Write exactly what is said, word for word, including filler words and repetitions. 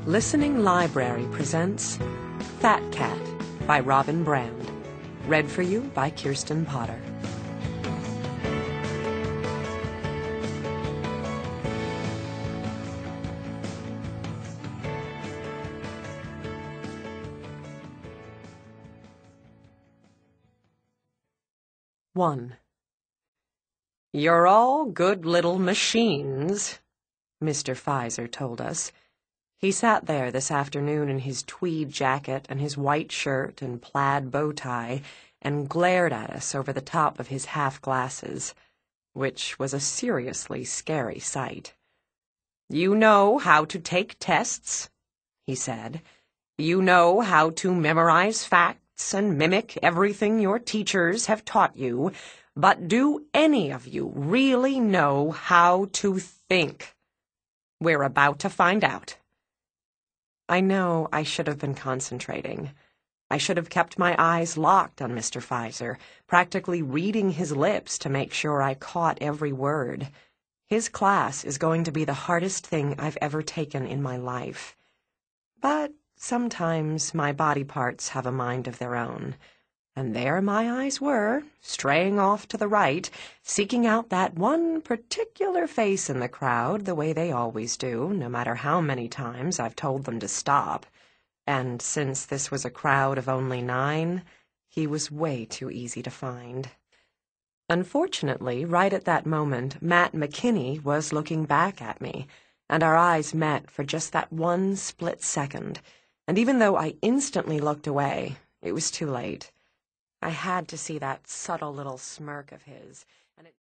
Listening Library presents Fat Cat by Robin Brand. Read for you by Kirsten Potter. One. "You're all good little machines," Mister Pfizer told us. He sat there this afternoon in his tweed jacket and his white shirt and plaid bow tie and glared at us over the top of his half-glasses, which was a seriously scary sight. "You know how to take tests," he said. "You know how to memorize facts and mimic everything your teachers have taught you, but do any of you really know how to think? We're about to find out." I know I should have been concentrating. I should have kept my eyes locked on Mister Pfizer, practically reading his lips to make sure I caught every word. His class is going to be the hardest thing I've ever taken in my life. But sometimes my body parts have a mind of their own. And there my eyes were, straying off to the right, seeking out that one particular face in the crowd the way they always do, no matter how many times I've told them to stop. And since this was a crowd of only nine, he was way too easy to find. Unfortunately, right at that moment, Matt McKinney was looking back at me, and our eyes met for just that one split second. And even though I instantly looked away, it was too late. I had to see that subtle little smirk of his, and it